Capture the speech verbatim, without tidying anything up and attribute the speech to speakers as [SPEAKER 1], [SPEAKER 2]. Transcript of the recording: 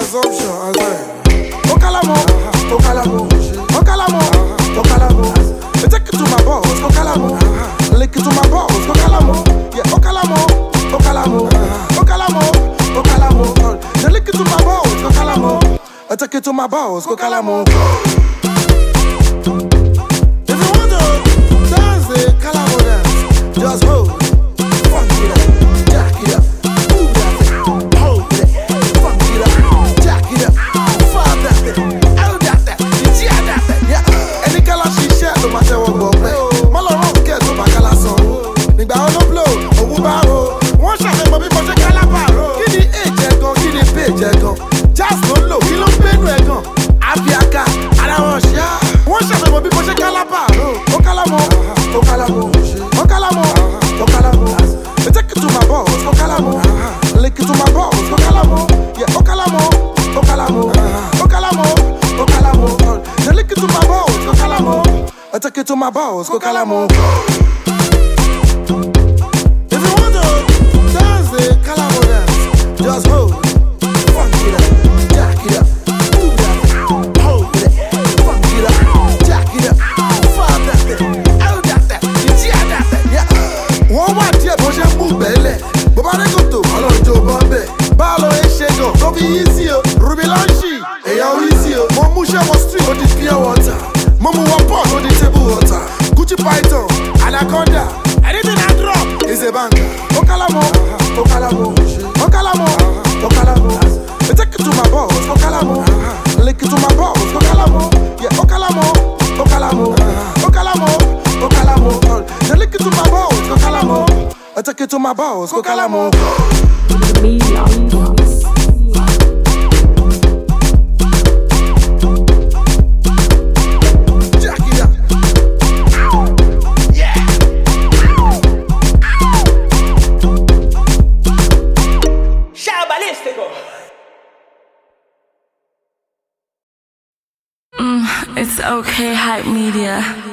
[SPEAKER 1] consumption, I swear. Okalamo, Okalamo, Okalamo, Okalamo. They take it to my balls, Okalamo. Lick it to my balls, Okalamo. Yeah, Okalamo, Okalamo, Okalamo, Okalamo. They lick it to my balls, Okalamo. I take it to my balls, Okalamo. If you want to dance the Kalamo dance, just hold, funk it up, jack it up, move that thing, hold it, funk it up, jack it up, fire that thing, hold that thing, cheer that thing. Yeah, any color she share, no matter what go play. Maloro get to my color song. Nigga on the blow, owu baro. One shot me baby for the color baro. Kini age gon, kini page gon. Just go low, he don't pay no gon. Abiaka, I don't want ya. One shot me baby for the color baro. Okalamo, Okalamo, Okalamo, Okalamo. They take it to my balls, Okalamo. Lick it to my balls, Okalamo. Yeah, Okalamo, Okalamo, Okalamo, Okalamo. They lick it to my balls, Okalamo. I take it to my balls, Okalamo. If you want to dance the Kalamo dance, just hold, funk it up, jack it up, move that thing, hold it, funk it up, jack it up, fire that thing, hold that thing, cheer that thing. Yeah, one more day, but you move belly. Baba de goto, alo jo bombe. Balo e shego, don't be easy, Ruby Lanchi, hey yo easy, mo musha mo street, on the pure water. Momo wa pot on the table water. Gucci Python, Anaconda. Anything I drop is a banger. Okalamo, Okalamo, Okalamo, Okalamo. They take it to my balls, Okalamo. Lick it to my balls, Okalamo. Yeah, Okalamo, Okalamo, Okalamo, Okalamo. They lick it to my balls, Okalamo. I take it to my balls, Okalamo.
[SPEAKER 2] Mm, it's okay, Hype Media.